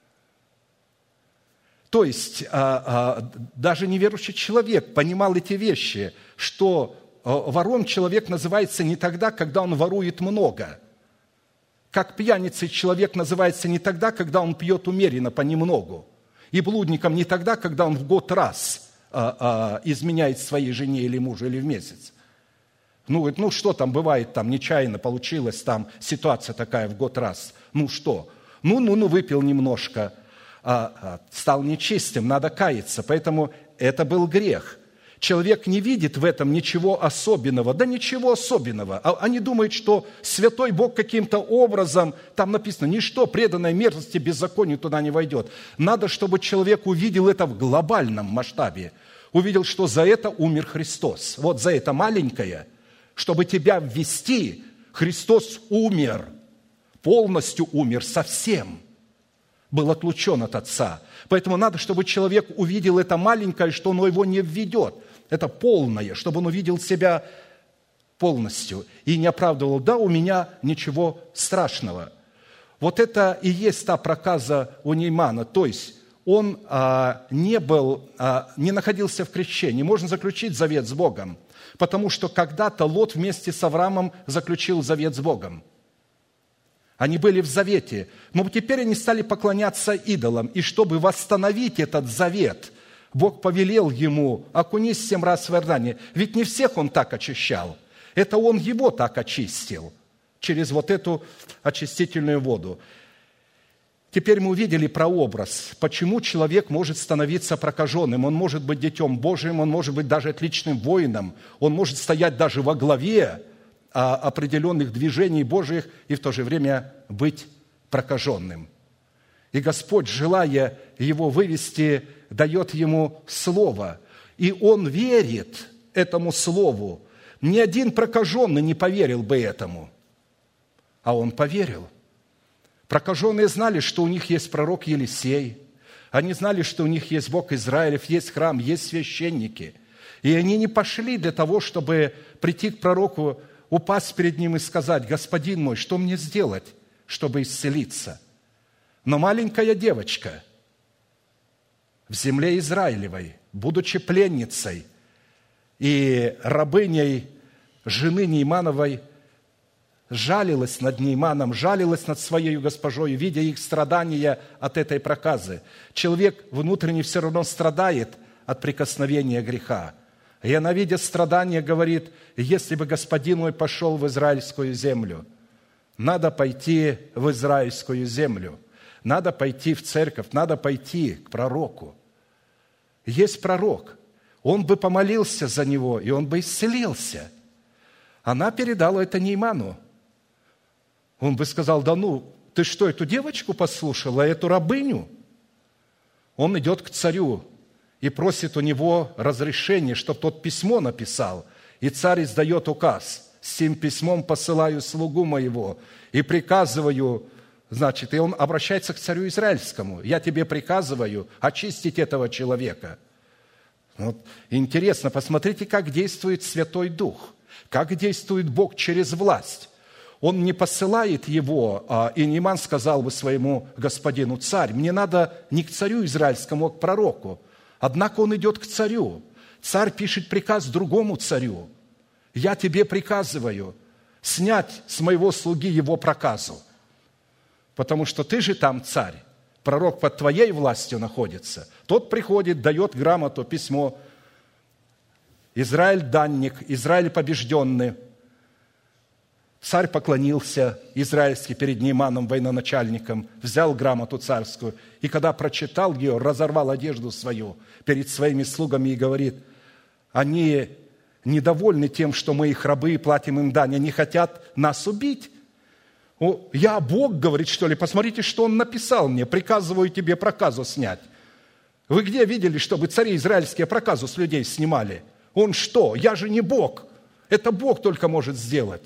То есть даже неверующий человек понимал эти вещи, что вором человек называется не тогда, когда он ворует много. Как пьяницей человек называется не тогда, когда он пьет умеренно, понемногу. И блудником не тогда, когда он в год раз изменяет своей жене или мужу, или в месяц. Ну что там бывает, там нечаянно получилось, там ситуация такая в год раз. Ну что? Ну, выпил немножко, стал нечистым, надо каяться. Поэтому это был грех. Человек не видит в этом ничего особенного. Да ничего особенного. Они думают, что святой Бог каким-то образом, там написано, ничто преданное мерзости, беззаконию туда не войдет. Надо, чтобы человек увидел это в глобальном масштабе. Увидел, что за это умер Христос. Вот за это маленькое, чтобы тебя ввести, Христос умер. Полностью умер, совсем. Был отлучен от Отца. Поэтому надо, чтобы человек увидел это маленькое, что он его не введет. Это полное, чтобы он увидел себя полностью и не оправдывал: да, у меня ничего страшного. Вот это и есть та проказа у Неймана. То есть он не находился в крещении. Можно заключить завет с Богом, потому что когда-то Лот вместе с Авраамом заключил завет с Богом. Они были в завете, но теперь они стали поклоняться идолам. И чтобы восстановить этот завет, Бог повелел ему: окунись 7 раз в Иордане. Ведь не всех он так очищал. Это он его так очистил через вот эту очистительную воду. Теперь мы увидели прообраз, почему человек может становиться прокаженным. Он может быть детем Божиим, он может быть даже отличным воином, он может стоять даже во главе определенных движений Божьих и в то же время быть прокаженным. И Господь, желая его вывести, дает ему слово. И он верит этому слову. Ни один прокаженный не поверил бы этому, а он поверил. Прокаженные знали, что у них есть пророк Елисей. Они знали, что у них есть Бог Израилев, есть храм, есть священники. И они не пошли для того, чтобы прийти к пророку, упасть перед ним и сказать: «Господин мой, что мне сделать, чтобы исцелиться?» Но маленькая девочка в земле Израилевой, будучи пленницей и рабыней жены Неймановой, жалилась над Нейманом, жалилась над своей госпожой, видя их страдания от этой проказы. Человек внутренне все равно страдает от прикосновения греха. И она, видя страдания, говорит: если бы господин мой пошел в израильскую землю, надо пойти в израильскую землю, надо пойти в церковь, надо пойти к пророку. Есть пророк, он бы помолился за него, и он бы исцелился. Она передала это Нейману. Он бы сказал: да ну, ты что, эту девочку послушала, эту рабыню? Он идет к царю и просит у него разрешения, чтобы тот письмо написал. И царь издает указ: с сим письмом посылаю слугу моего и приказываю, значит, и он обращается к царю израильскому: я тебе приказываю очистить этого человека. Вот. Интересно, посмотрите, как действует Святой Дух, как действует Бог через власть. Он не посылает его, и Нейман сказал бы своему господину: царь, мне надо не к царю израильскому, а к пророку. Однако он идет к царю. Царь пишет приказ другому царю: я тебе приказываю снять с моего слуги его проказу, потому что ты же там царь, пророк под твоей властью находится. Тот приходит, дает грамоту, письмо: Израиль данник, Израиль побежденный. Царь поклонился израильский перед Нейманом, военачальником, взял грамоту царскую, и когда прочитал ее, разорвал одежду свою перед своими слугами и говорит: они недовольны тем, что мы их рабы и платим им дань, они хотят нас убить. Я Бог, говорит, что ли? Посмотрите, что он написал мне: приказываю тебе проказу снять. Вы где видели, чтобы цари израильские проказу с людей снимали? Он что? Я же не Бог. Это Бог только может сделать.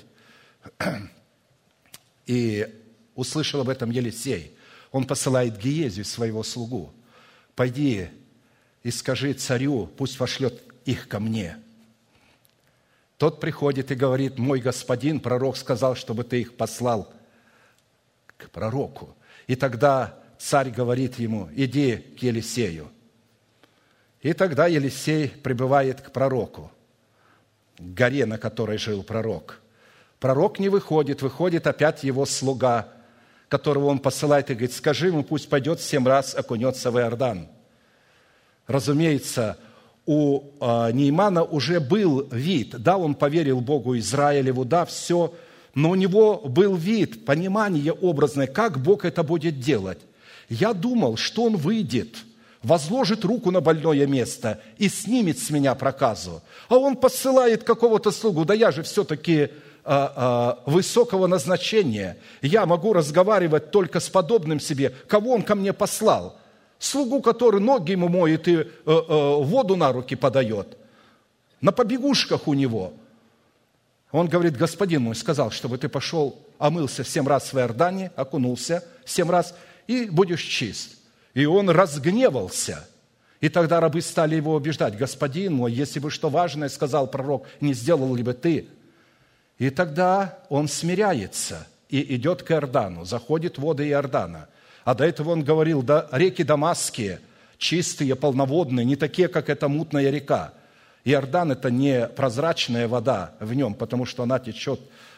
И услышал об этом Елисей. Он посылает Гиезию, своего слугу: пойди и скажи царю, пусть пошлет их ко мне. Тот приходит и говорит: мой господин, пророк сказал, чтобы ты их послал к пророку. И тогда царь говорит ему: иди к Елисею. И тогда Елисей прибывает к пророку, к горе, на которой жил пророк. Пророк не выходит, выходит опять его слуга, которого он посылает и говорит: скажи ему, пусть пойдет 7 раз окунется в Иордан. Разумеется, у Неймана уже был вид. Да, он поверил Богу Израилеву, да, все, но у него был вид, понимание образное, как Бог это будет делать. Я думал, что он выйдет, возложит руку на больное место и снимет с меня проказу. А он посылает какого-то слугу: да я же все-таки высокого назначения. Я могу разговаривать только с подобным себе. Кого он ко мне послал? Слугу, который ноги ему моет и воду на руки подает. На побегушках у него. Он говорит: господин мой сказал, чтобы ты пошел, омылся 7 раз в Иордане, окунулся 7 раз, и будешь чист. И он разгневался. И тогда рабы стали его убеждать: господин мой, если бы что важное сказал пророк, не сделал ли бы ты? И тогда он смиряется и идет к Иордану, заходит в воды Иордана. А до этого он говорил, да, реки Дамасские, чистые, полноводные, не такие, как эта мутная река. Иордан – это не прозрачная вода в нем, потому что она течет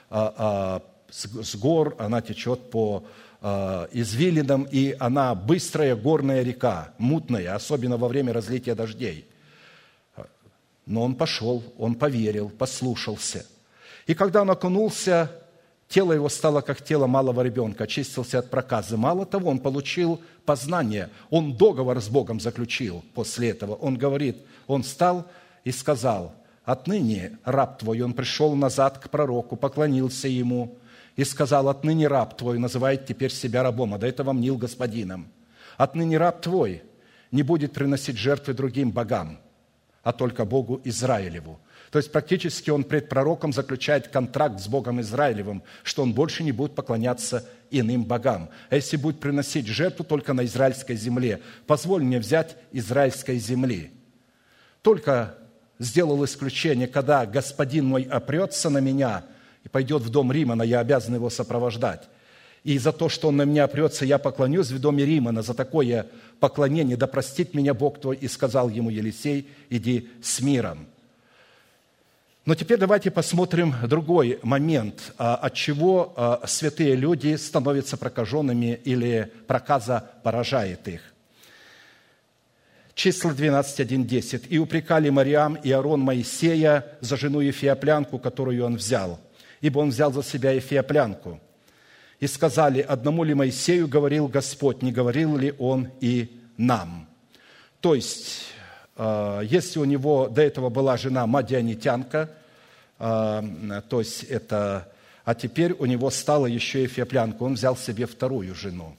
с гор, она течет по извилинам, и она быстрая горная река, мутная, особенно во время разлития дождей. Но он пошел, он поверил, послушался. И когда он окунулся, тело его стало как тело малого ребенка, очистился от проказы. Мало того, он получил познание, он договор с Богом заключил после этого. Он говорит, он встал и сказал, отныне раб твой, он пришел назад к пророку, поклонился ему и сказал, отныне раб твой называет теперь себя рабом, а до этого мнил господином. Отныне раб твой не будет приносить жертвы другим богам, а только Богу Израилеву. То есть практически он пред пророком заключает контракт с Богом Израилевым, что он больше не будет поклоняться иным богам. А если будет приносить жертву только на израильской земле, позволь мне взять израильской земли. Только сделал исключение, когда господин мой опрется на меня и пойдет в дом Римана, я обязан его сопровождать. И за то, что он на меня опрется, я поклонюсь в доме Римана. За такое поклонение да простит меня Бог твой. И сказал ему Елисей, иди с миром. Но теперь давайте посмотрим другой момент, от чего святые люди становятся прокаженными или проказа поражает их. Числа 12:1-10. «И упрекали Мариам и Аарон Моисея за жену Ефиоплянку, которую он взял, ибо он взял за себя Ефиоплянку. И сказали, одному ли Моисею говорил Господь, не говорил ли он и нам?» То есть, если у него до этого была жена мадианитянка, то есть это, а теперь у него стала еще Эфиоплянка, он взял себе вторую жену.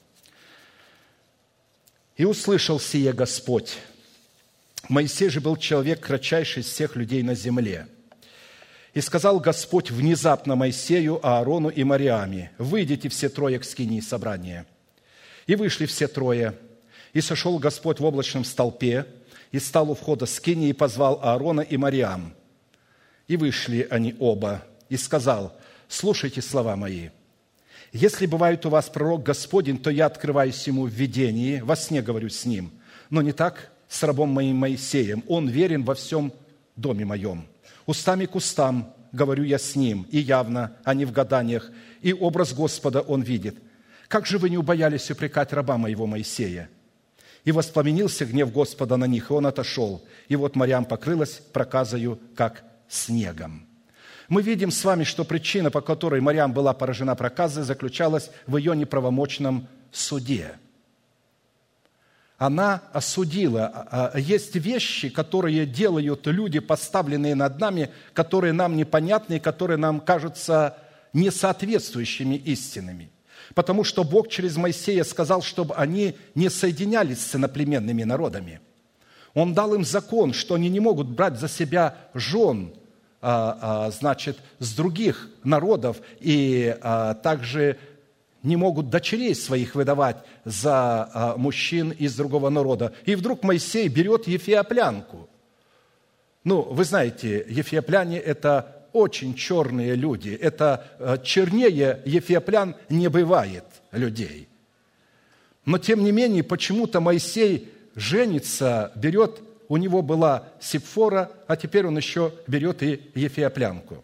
«И услышал сие Господь. Моисей же был человек кратчайший из всех людей на земле. И сказал Господь внезапно Моисею, Аарону и Мариаме, выйдите все трое к скинии собрания. И вышли все трое. И сошел Господь в облачном столпе, и стал у входа скинии, и позвал Аарона и Мариам. И вышли они оба, и сказал, слушайте слова мои. Если бывает у вас пророк Господень, то я открываюсь ему в видении, во сне говорю с ним, но не так с рабом моим Моисеем. Он верен во всем доме моем. Устами к устам говорю я с ним, и явно, а не в гаданиях, и образ Господа он видит. Как же вы не убоялись упрекать раба моего Моисея? И воспламенился гнев Господа на них, и он отошел. И вот Мариам покрылась проказою, как снегом». Мы видим с вами, что причина, по которой Мариам была поражена проказой, заключалась в ее неправомочном суде. Она осудила. Есть вещи, которые делают люди, поставленные над нами, которые нам непонятны и которые нам кажутся несоответствующими истинами. Потому что Бог через Моисея сказал, чтобы они не соединялись с иноплеменными народами. Он дал им закон, что они не могут брать за себя жен, с других народов, и также не могут дочерей своих выдавать за мужчин из другого народа. И вдруг Моисей берет ефиоплянку. Вы знаете, ефиопляне – это очень черные люди. Это чернее ефиоплян не бывает людей. Но, тем не менее, почему-то Моисей женится, берет, у него была Сипфора, а теперь он еще берет и ефиоплянку.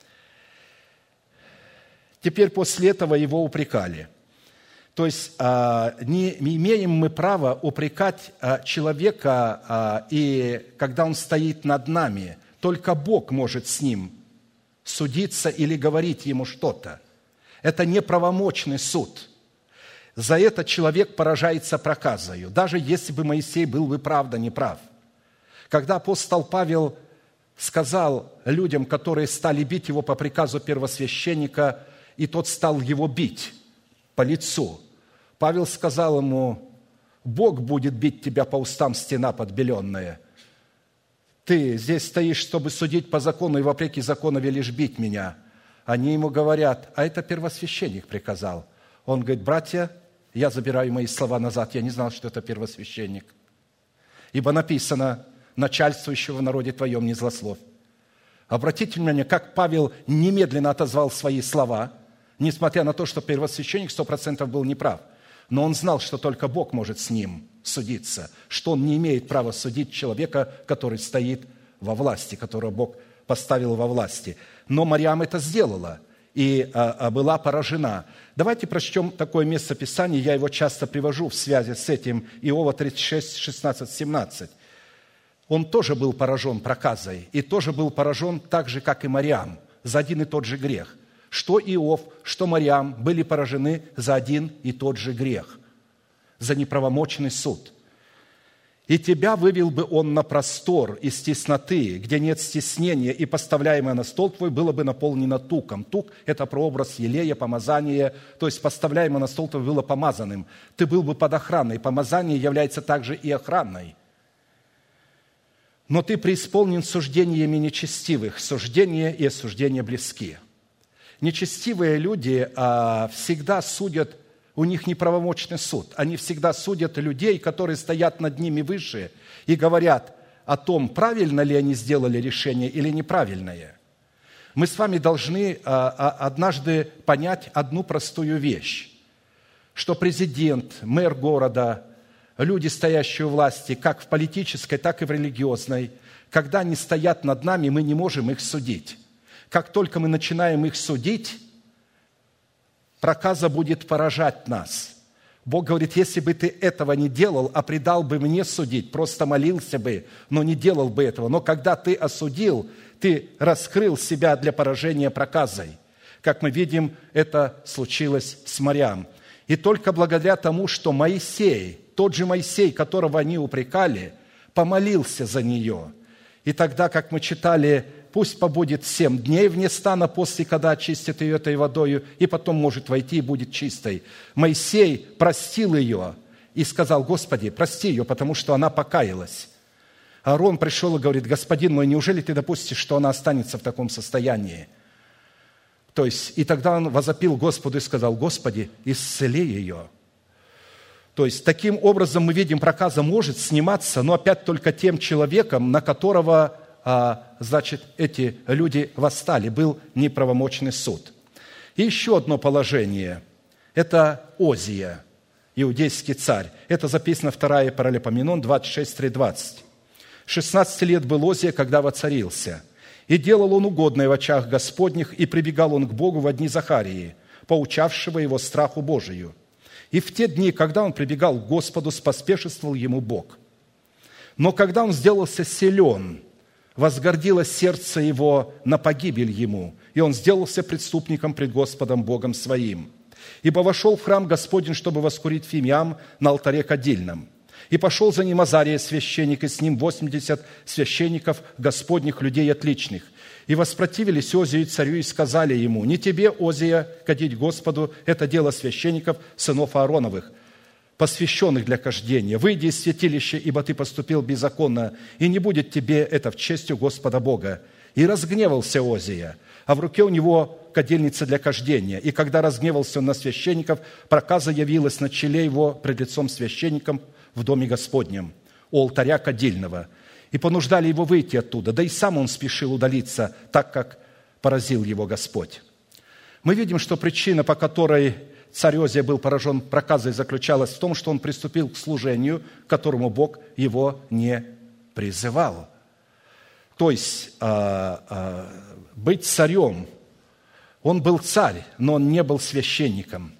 Теперь после этого его упрекали. То есть не имеем мы права упрекать человека, и когда он стоит над нами, только Бог может с ним судиться или говорить ему что-то. Это неправомочный суд. За это человек поражается проказою, даже если бы Моисей был бы правда неправ. Когда апостол Павел сказал людям, которые стали бить его по приказу первосвященника, и тот стал его бить по лицу, Павел сказал ему, Бог будет бить тебя по устам, стена подбеленная. Ты здесь стоишь, чтобы судить по закону, и вопреки закону велишь бить меня. Они ему говорят, а это первосвященник приказал. Он говорит, братья, я забираю мои слова назад, я не знал, что это первосвященник. Ибо написано, начальствующего в народе твоем не злословь. Обратите внимание, как Павел немедленно отозвал свои слова, несмотря на то, что первосвященник 100% был неправ. Но он знал, что только Бог может с ним судиться, что он не имеет права судить человека, который стоит во власти, которого Бог поставил во власти. Но Марьям это сделала и была поражена. Давайте прочтем такое местописание, я его часто привожу в связи с этим, Иова 36, 16, 17. Он тоже был поражен проказой, и тоже был поражен так же, как и Марьям, за один и тот же грех. Что Иов, что Марьям были поражены за один и тот же грех, за неправомочный суд. «И тебя вывел бы он на простор из тесноты, где нет стеснения, и поставляемое на стол твой было бы наполнено туком». Тук – это прообраз елея, помазания, то есть поставляемое на стол твой было помазанным. Ты был бы под охраной. Помазание является также и охраной. «Но ты преисполнен суждениями нечестивых, суждения и осуждения близки». Нечестивые люди всегда судят, у них неправомочный суд. Они всегда судят людей, которые стоят над ними выше, и говорят о том, правильно ли они сделали решение или неправильное. Мы с вами должны однажды понять одну простую вещь, что президент, мэр города, люди, стоящие у власти, как в политической, так и в религиозной, когда они стоят над нами, мы не можем их судить. Как только мы начинаем их судить, проказа будет поражать нас. Бог говорит, если бы ты этого не делал, а предал бы мне судить, просто молился бы, но не делал бы этого. Но когда ты осудил, ты раскрыл себя для поражения проказой. Как мы видим, это случилось с Марьям. И только благодаря тому, что Моисей, тот же Моисей, которого они упрекали, помолился за нее. И тогда, как мы читали, пусть побудет 7 дней вне стана после, когда очистит ее этой водою, и потом может войти и будет чистой. Моисей простил ее и сказал, Господи, прости ее, потому что она покаялась. Аарон пришел и говорит, господин мой, неужели ты допустишь, что она останется в таком состоянии? То есть, и тогда он возопил Господу и сказал, Господи, исцели ее. То есть, таким образом мы видим, проказа может сниматься, но опять только тем человеком, на которого эти люди восстали, был неправомочный суд. И еще одно положение – это Озия, иудейский царь. Это записано 2 Паралипоменон 26:3-20. 16 лет был Озия, когда воцарился. И делал он угодное в очах Господних, и прибегал он к Богу во дни Захарии, поучавшего его страху Божию. И в те дни, когда он прибегал к Господу, споспешествовал ему Бог. Но когда он сделался силен, возгордилось сердце его на погибель ему, и он сделался преступником пред Господом Богом своим. Ибо вошел в храм Господень, чтобы воскурить фимиам на алтаре кадильном. И пошел за ним Азария священник, и с ним 80 священников Господних, людей отличных. И воспротивились Озию царю и сказали ему, не тебе, Озия, кадить Господу, это дело священников, сынов Аароновых, посвященных для кождения. Выйди из святилища, ибо ты поступил беззаконно, и не будет тебе это в честью Господа Бога. И разгневался Озия, а в руке у него кадильница для кождения. И когда разгневался он на священников, проказа явилась на челе его пред лицом священником в доме Господнем, у алтаря кадильного. И понуждали его выйти оттуда, да и сам он спешил удалиться, так как поразил его Господь. Мы видим, что причина, по которой царь Озия был поражен проказой, заключалась в том, что он приступил к служению, к которому Бог его не призывал. То есть, быть царем, он был царь, но он не был священником.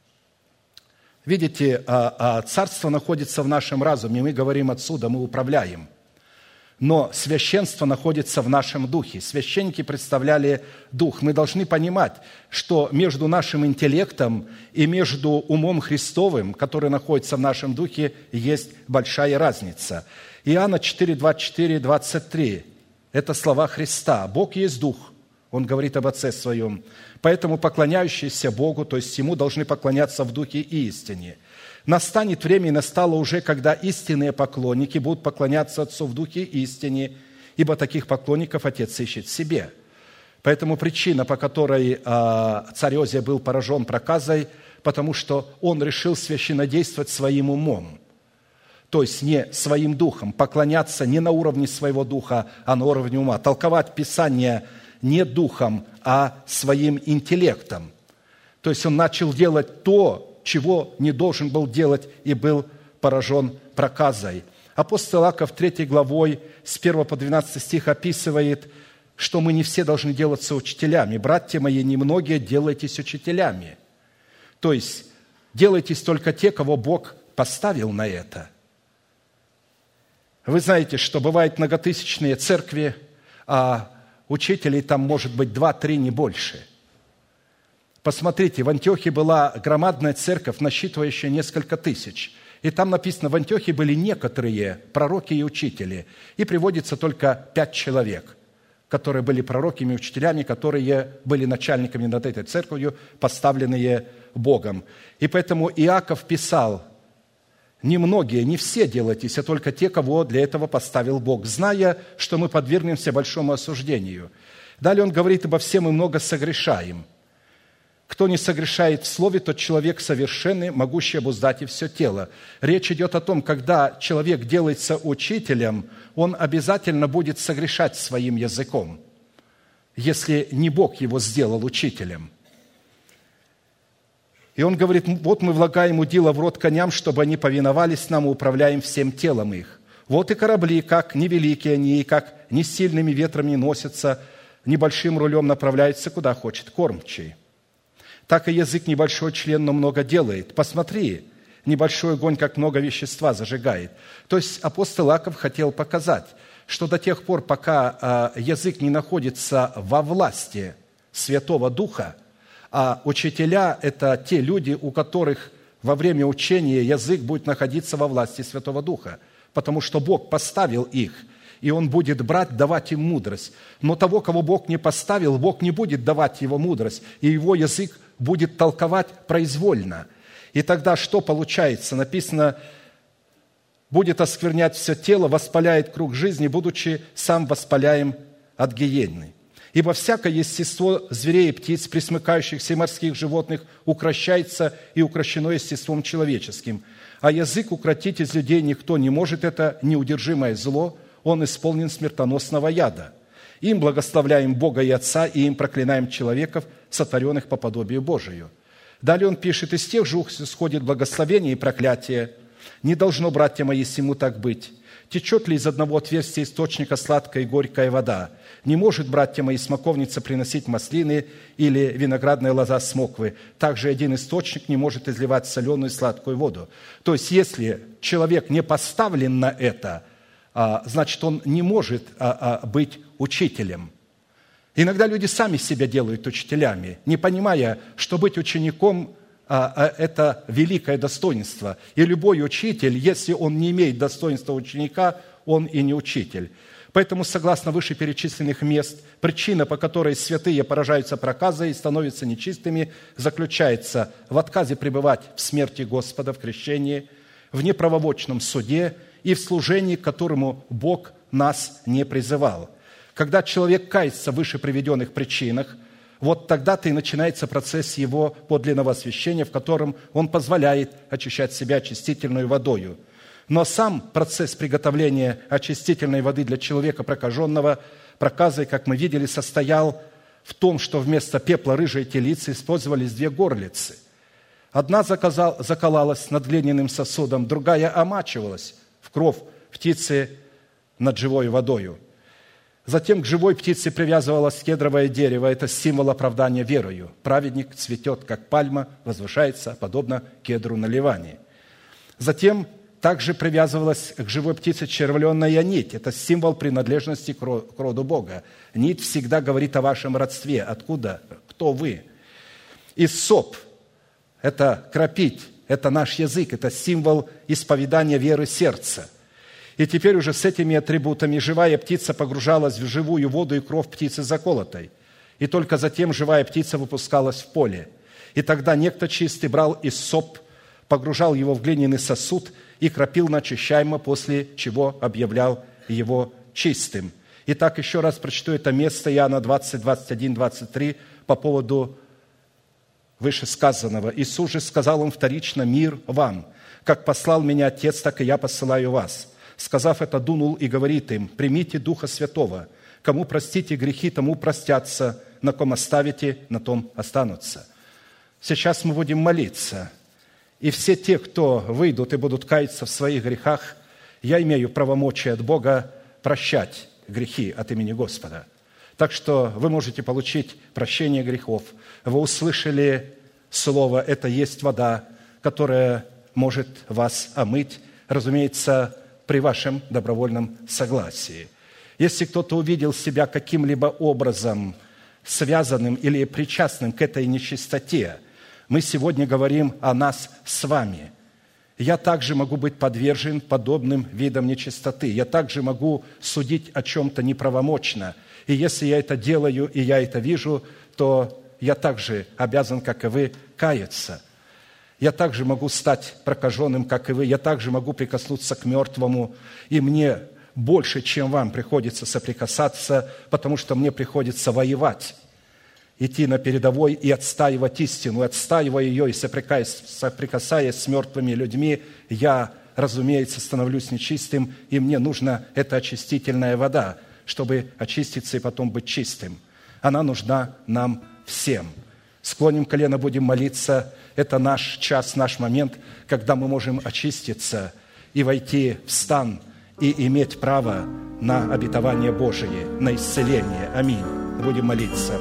Видите, царство находится в нашем разуме, мы говорим отсюда, мы управляем. Но священство находится в нашем духе. Священники представляли дух. Мы должны понимать, что между нашим интеллектом и между умом Христовым, который находится в нашем духе, есть большая разница. Иоанна 4, 24, 23 – это слова Христа. Бог есть дух. Он говорит об Отце Своем. Поэтому поклоняющиеся Богу, то есть Ему, должны поклоняться в духе и истине. Настанет время, и настало уже, когда истинные поклонники будут поклоняться Отцу в духе и истине, ибо таких поклонников Отец ищет себе. Поэтому причина, по которой царь Озия был поражен проказой, потому что он решил священнодействовать своим умом, то есть не своим духом, поклоняться не на уровне своего духа, а на уровне ума, толковать Писание не духом, а своим интеллектом. То есть он начал делать то, чего не должен был делать, и был поражен проказой. Апостол Иаков 3 главой с 1 по 12 стих описывает, что мы не все должны делаться учителями. «Братья мои, немногие делайтесь учителями». То есть делайтесь только те, кого Бог поставил на это. Вы знаете, что бывают многотысячные церкви, а учителей там может быть 2-3, не больше. Посмотрите, в Антиохии была громадная церковь, насчитывающая несколько тысяч. И там написано, в Антиохии были некоторые пророки и учители. И приводится только 5 человек, которые были пророками и учителями, которые были начальниками над этой церковью, поставленные Богом. И поэтому Иаков писал: «Немногие, не все делайтесь, а только те, кого для этого поставил Бог, зная, что мы подвергнемся большому осуждению». Далее он говорит: «Ибо все мы много согрешаем. Кто не согрешает в слове, тот человек совершенный, могущий обуздать и все тело». Речь идет о том, когда человек делается учителем, он обязательно будет согрешать своим языком, если не Бог его сделал учителем. И он говорит: вот мы влагаем удила в рот коням, чтобы они повиновались нам, и управляем всем телом их. Вот и корабли, как невеликие они, и как не сильными ветрами носятся, небольшим рулем направляются, куда хочет кормчий. Так и язык небольшой член, но много делает. Посмотри, небольшой огонь, как много вещества зажигает». То есть апостол Иаков хотел показать, что до тех пор, пока язык не находится во власти Святого Духа, а учителя – это те люди, у которых во время учения язык будет находиться во власти Святого Духа, потому что Бог поставил их, и Он будет брать, давать им мудрость. Но того, кого Бог не поставил, Бог не будет давать его мудрость, и его язык будет толковать произвольно. И тогда что получается? Написано: «Будет осквернять все тело, воспаляет круг жизни, будучи сам воспаляем от гиенны. Ибо всякое естество зверей и птиц, пресмыкающихся и морских животных, укращается и укращено естеством человеческим. А язык укротить из людей никто не может, это неудержимое зло, он исполнен смертоносного яда. Им благословляем Бога и Отца, и им проклинаем человеков, сотворенных по подобию Божию». Далее он пишет: «Из тех же уст исходит благословение и проклятие. Не должно, братья мои, сему так быть. Течет ли из одного отверстия источника сладкая и горькая вода? Не может, братья мои, смоковница приносить маслины или виноградная лоза смоквы. Также один источник не может изливать соленую и сладкую воду». То есть, если человек не поставлен на это, значит, он не может быть учителем. Иногда люди сами себя делают учителями, не понимая, что быть учеником – это великое достоинство. И любой учитель, если он не имеет достоинства ученика, он и не учитель. Поэтому, согласно вышеперечисленных мест, причина, по которой святые поражаются проказой и становятся нечистыми, заключается в отказе пребывать в смерти Господа, в крещении, в неправовочном суде и в служении, к которому Бог нас не призывал. Когда человек кается в выше приведенных причинах, вот тогда-то и начинается процесс его подлинного освящения, в котором он позволяет очищать себя очистительной водою. Но сам процесс приготовления очистительной воды для человека, прокаженного проказой, как мы видели, состоял в том, что вместо пепла рыжей телицы использовались 2 горлицы. Одна заколалась над глиняным сосудом, другая омачивалась в кровь птицы над живой водою. Затем к живой птице привязывалось кедровое дерево. Это символ оправдания верою. Праведник цветет, как пальма, возвышается, подобно кедру на Ливане. Затем также привязывалась к живой птице червленная нить. Это символ принадлежности к роду Бога. Нить всегда говорит о вашем родстве. Откуда? Кто вы? Иссоп – это кропить, это наш язык, это символ исповедания веры сердца. И теперь уже с этими атрибутами живая птица погружалась в живую воду и кровь птицы заколотой. И только затем живая птица выпускалась в поле. И тогда некто чистый брал иссоп, погружал его в глиняный сосуд и кропил на очищаемо, после чего объявлял его чистым. Итак, еще раз прочту это место, Иоанна 20, 21, 23, по поводу вышесказанного. «Иисус же сказал им вторично: мир вам. Как послал меня Отец, так и я посылаю вас». Сказав это, дунул и говорит им: «Примите Духа Святого. Кому простите грехи, тому простятся, на ком оставите, на том останутся». Сейчас мы будем молиться. И все те, кто выйдут и будут каяться в своих грехах, я имею правомочие от Бога прощать грехи от имени Господа. Так что вы можете получить прощение грехов. Вы услышали слово «это есть вода», которая может вас омыть, разумеется, при вашем добровольном согласии. Если кто-то увидел себя каким-либо образом связанным или причастным к этой нечистоте, мы сегодня говорим о нас с вами. Я также могу быть подвержен подобным видам нечистоты. Я также могу судить о чем-то неправомочно. И если я это делаю, и я это вижу, то я также обязан, как и вы, каяться. Я также могу стать прокаженным, как и вы. Я также могу прикоснуться к мертвому. И мне больше, чем вам, приходится соприкасаться, потому что мне приходится воевать, идти на передовой и отстаивать истину. Отстаивая ее и соприкасаясь с мертвыми людьми, я, разумеется, становлюсь нечистым, и мне нужна эта очистительная вода, чтобы очиститься и потом быть чистым. Она нужна нам всем. Склоним колено, будем молиться. Это наш час, наш момент, когда мы можем очиститься и войти в стан и иметь право на обетование Божие, на исцеление. Аминь. Будем молиться.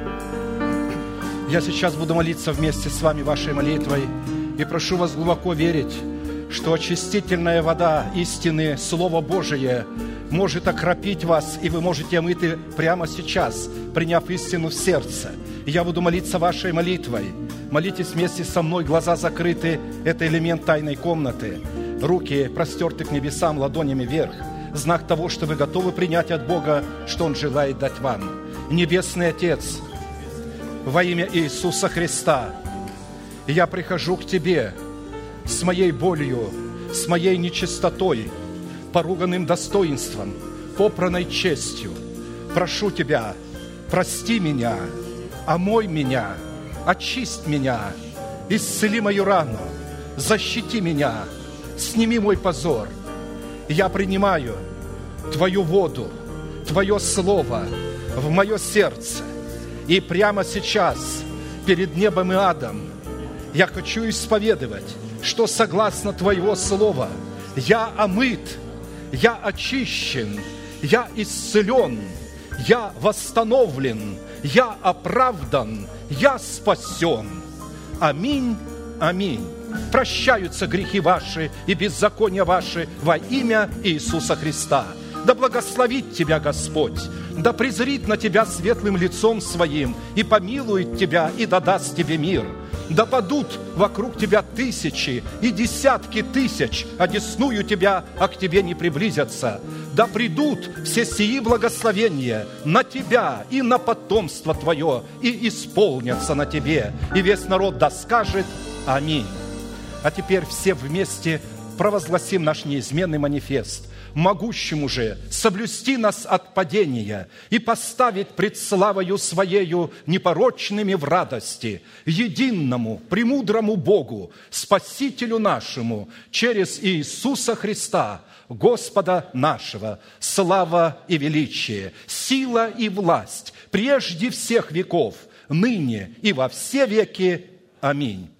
Я сейчас буду молиться вместе с вами вашей молитвой и прошу вас глубоко верить, что очистительная вода истины, Слово Божие, может окропить вас, и вы можете омыты прямо сейчас, приняв истину в сердце. И я буду молиться вашей молитвой. Молитесь вместе со мной, глаза закрыты, это элемент тайной комнаты. Руки простерты к небесам, ладонями вверх. Знак того, что вы готовы принять от Бога, что Он желает дать вам. Небесный Отец, во имя Иисуса Христа, я прихожу к Тебе с моей болью, с моей нечистотой, поруганным достоинством, попранной честью. Прошу Тебя, прости меня, омой меня, очисть меня, исцели мою рану, защити меня, сними мой позор. Я принимаю Твою воду, Твое Слово в мое сердце. И прямо сейчас, перед небом и адом, я хочу исповедовать, что согласно Твоего Слова я омыт, я очищен, я исцелен, я восстановлен, я оправдан, я спасен. Аминь, аминь. Прощаются грехи ваши и беззакония ваши во имя Иисуса Христа. Да благословит тебя Господь, да презрит на тебя светлым лицом своим, и помилует тебя, и дадаст тебе мир. Да падут вокруг тебя тысячи и десятки тысяч, одесную тебя, а к тебе не приблизятся. Да придут все сии благословения на тебя и на потомство твое, и исполнятся на тебе. И весь народ да скажет аминь. А теперь все вместе провозгласим наш неизменный манифест. Могущему же соблюсти нас от падения и поставить пред славою Своею непорочными в радости, единому, премудрому Богу, Спасителю нашему, через Иисуса Христа, Господа нашего, слава и величие, сила и власть, прежде всех веков, ныне и во все веки. Аминь.